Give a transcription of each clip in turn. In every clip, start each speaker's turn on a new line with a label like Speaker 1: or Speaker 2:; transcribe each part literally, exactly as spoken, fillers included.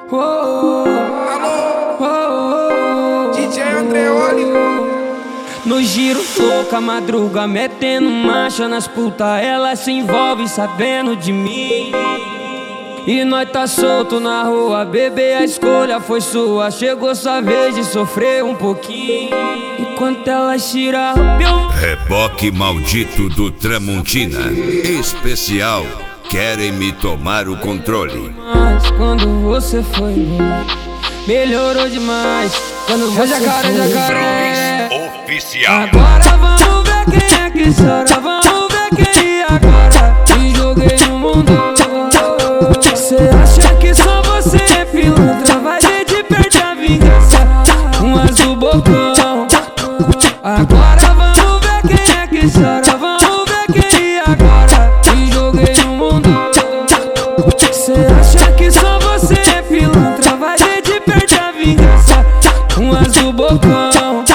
Speaker 1: Oh, oh, oh, oh, D J Andreoli. No giro louca, madruga, metendo marcha nas puta, ela se envolve sabendo de mim. E nós tá solto na rua, bebê, a escolha foi sua. Chegou sua vez de sofrer um pouquinho. Enquanto ela tira meu
Speaker 2: reboque maldito do Tramontina. Especial, querem me tomar o controle.
Speaker 1: Mas quando você foi embora, melhorou demais. Quando você jacaré, foi jacaré.
Speaker 2: Oficial.
Speaker 1: Agora vamos ver quem é que chora. Vamos ver quem agora te joguei no mundo. Cê acha que só você é pilantra, vai ver de perto a vingança. Um azul bocão. Agora vamos ver quem é que chora. Vamos ver quem agora te joguei no mundo. Cê acha que só você é pilantra, vai ver de perto a vingança. Um azul bocão.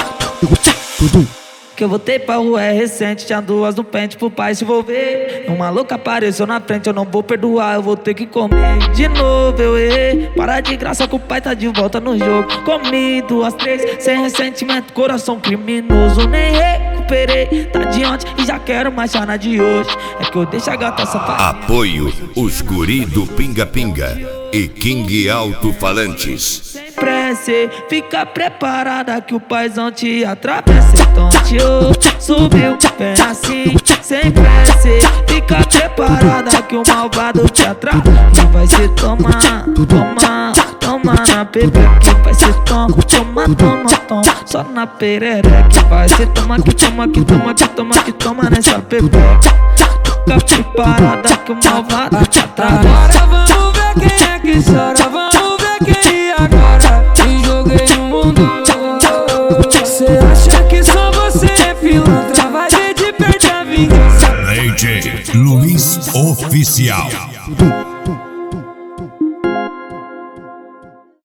Speaker 3: Que eu voltei pra rua é recente, tinha duas no pente pro pai se envolver. Um maluco apareceu na frente, eu não vou perdoar, eu vou ter que comer. De novo eu errei, para de graça que o pai tá de volta no jogo. Comi duas, três, sem ressentimento, coração criminoso. Nem recuperei, tá de ontem e já quero mais na de hoje. É que eu deixo a gata safada.
Speaker 2: Apoio os guri do Pinga Pinga e King Alto-Falantes.
Speaker 3: Sem pressa, fica preparada que o paizão te atravessa. Então te subiu, vem assim, sem pressa. Fica preparada que o malvado te atrai. E vai se tomar, tomar, tomar na pepeca. Vai se tomar, toma, toma, toma. Só na perereca. Vai se tomar, que toma, que toma, que toma, que toma nessa pepeca. Fica preparada que o malvado te atrai.
Speaker 1: Agora vamos ver quem é que chora. Vamos ver quem agora te joguei no mundo. Cê acha que só você é pilantra, vai ver de perto a vingança.
Speaker 2: D J Luiz Oficial.